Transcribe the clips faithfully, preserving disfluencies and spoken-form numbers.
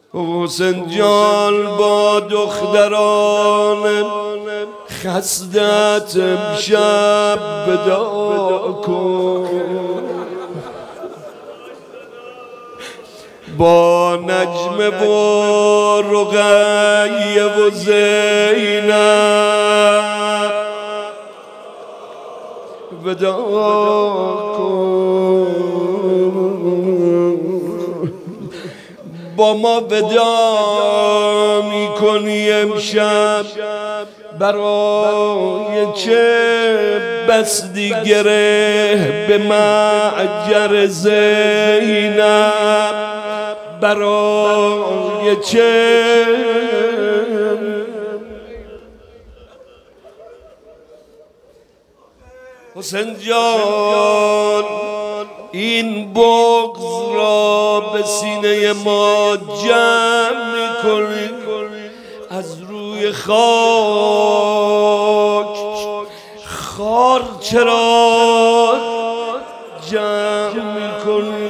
حسین جان با دختران خستت امشب ودا کن، با نجم و رقیه و زینب ودا کن، با ما ودا میکنی امشب، برای چه بستی گره به معجر زینب، برای چه حسین جان این بغض را به سینه ما جمع میکنی، از روی خاک خار چرا جمع میکنی؟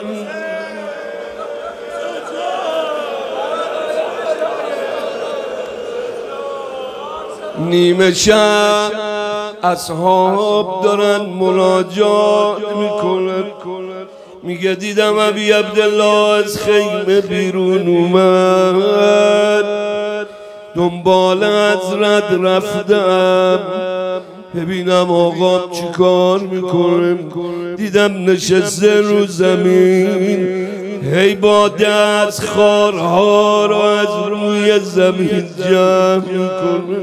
نیمه شب اصحاب دارن مناجات میکنن، میگه دیدم ابی عبدالله از خیمه بیرون اومد، دنبال حضرت رفتم ببینم آقا چی کار میکنه، دیدم نشسته رو زمین هی با دست خارها رو از روی زمین جمع میکنه.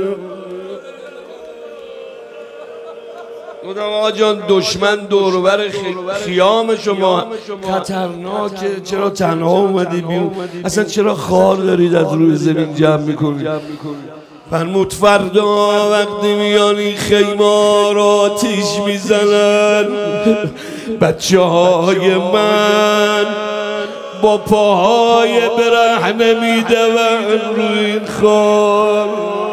گفتم آقا جان دشمن دوربر خیام شما خطرناکه، چرا تنها اومدی بیرون؟ اصلا چرا خار دارید از روی زمین جمع میکنید؟ فرمود فردا وقتی میان این خیمه را آتیش میزنن، بچه های من با پاهای برهنه میدون روی این خار.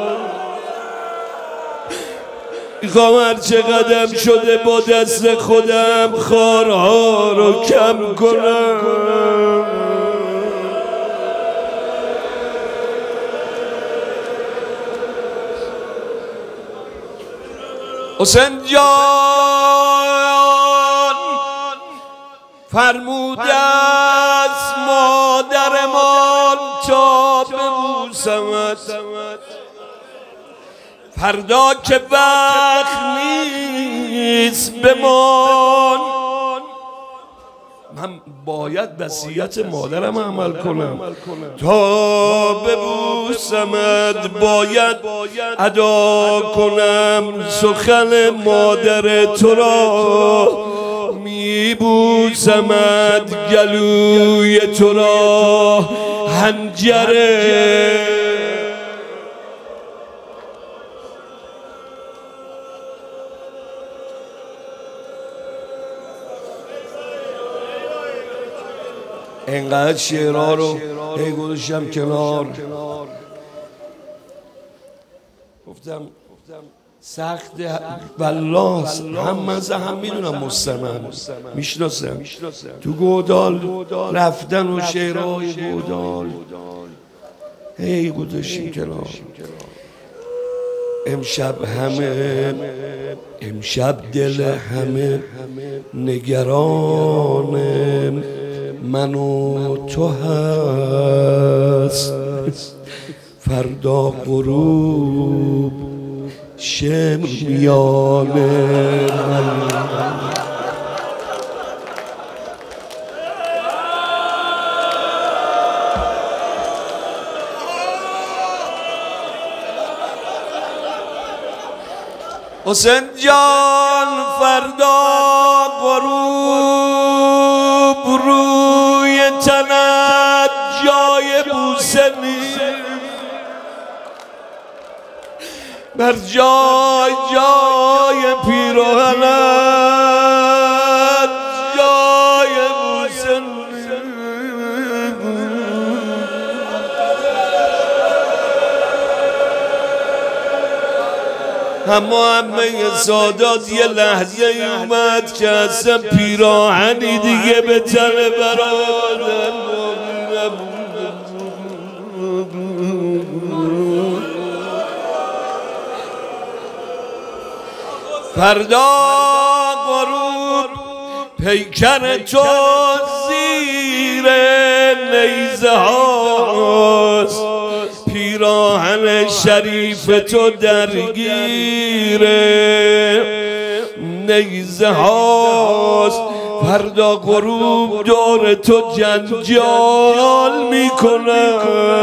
میخوام هر چه قدم شده با دست خودم خارها رو کم کنم. حسین جان فرمود از مادرمان تا ببوسمت، فردا که وقت نیست بمان، من باید وصیت مادرم عمل کنم، تا ببوسمت باید ادا کنم سخن مادر تو را، میبوسمت گلوی تو را حنجره، اینقدر شعرها رو هی گذاشتم کنار، گفتم سخت والله هم مزه هم میدونم مستمن میشناسم تو گودال رفتن و شعرهای گودال هی گذاشتیم کنار. امشب همه امشب دل همه نگران من و تو هست، فردا غروب شمر میانه حسین جان فردا غروب روی تنت جای بوسه نیست، بر جای جای پیراهنت جای بوسه نیست. اما همه سادات یه لحظه ای اومد که اصلا پیراهنی دیگه به تن برادر نبوده. فردا غروب پیکر تو زیر نیزه هاست، پیراهن شریف تو درگیر نیزه هاست. فردا غروب دور تو جنجال میکنه،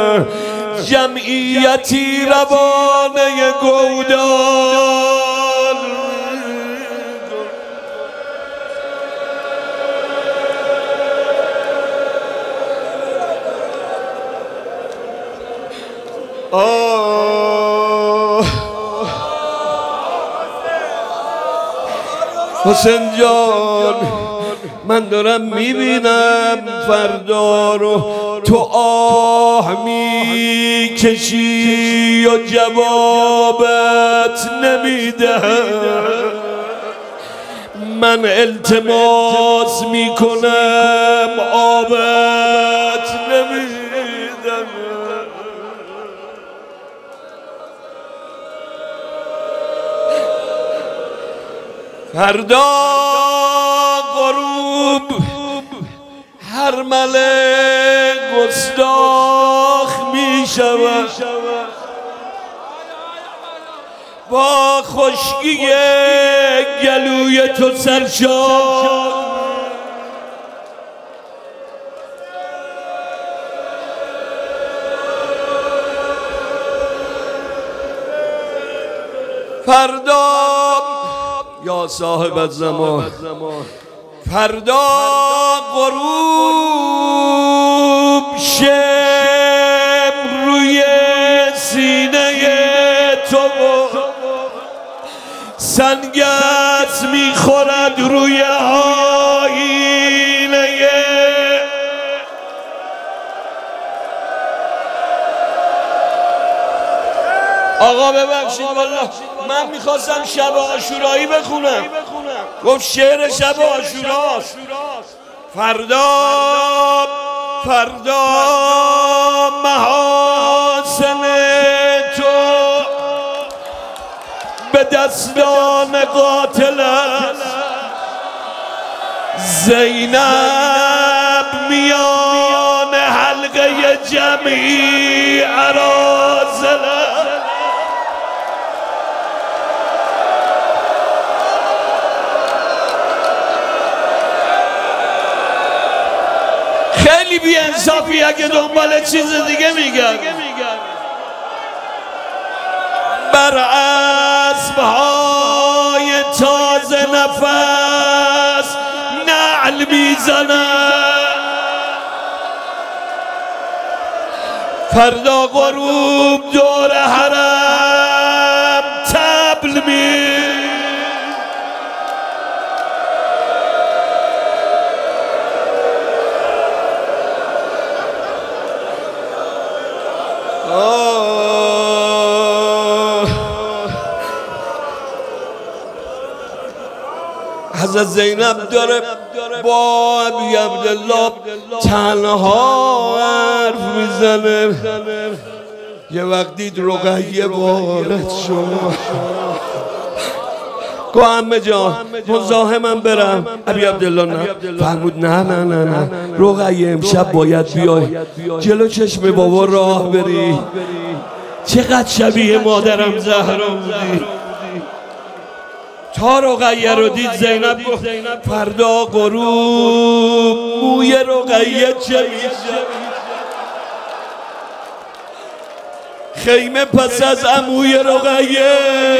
جمعیتی روانه گودال. آه حسین جان، من دارم میبینم فردا رو، تو آه میکشی و جوابت نمیده. من التماس میکنم آبت نمیدم. فردا غروب هر ملک گستاخ می شود، با خشکی گلوی تو سرشار. فردا یا صاحب الزمان، فردا غروب شب روی سینه تو سنگت میخورد روی آینه. آقا ببخشید والله من میخواستم شب عاشورایی بخونم، گفت شعر شب عاشوراست. فردا فردا محاسن تو به دستان قاتل است، زینب میان حلقه جمعی اراذل. خیلی بی انصافی اگه دنبال چیز دیگه میگن. بر اسبهای تازه نفس نعل میزنن، فردا غروب دور حرم طبل می حضرت زینب داره با ابی عبدالله تنها حرف میزنه. یه وقت دید رقیه وارد شد، گو عمه جان مزاحمم برم. ابی عبدالله نه فرمود نه نه نه نه رقیه امشب باید بیای جلو چشم بابا راه بری. چقدر شبیه مادرم زهرا بودی. تا رقیه رو دید زینب گفت فردا غروب موی رقیه چه میشه؟ خیمه پس از عموی رقیه.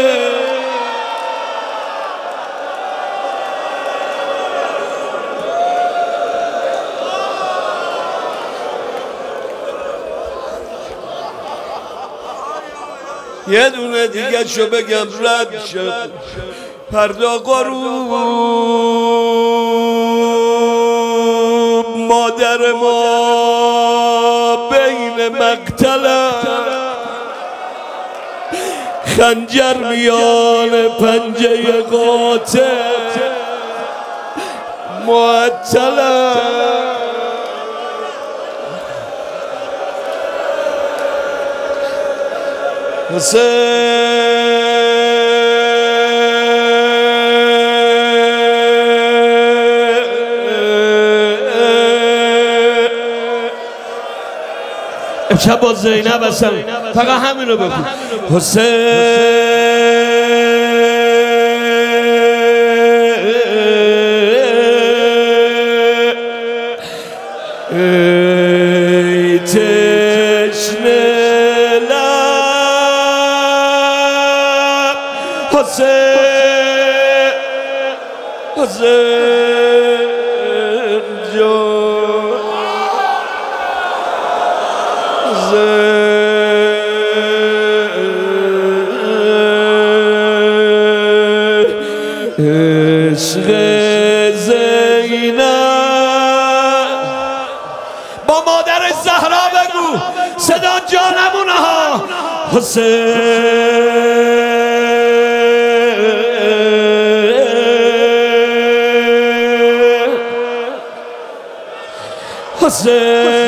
یه دونه دیگه شو بگم رد شد. فردا غروب مادر ما بین مقتل، خنجر میان پنجه قاتل معطل. حسین امشب با زینب هستم، فقط همین رو بگو. حسین ای تشنه لب، حسین حسین جان، عشق زینب با مادر زهرا بگو صدا جانمونه ها. حسین حسین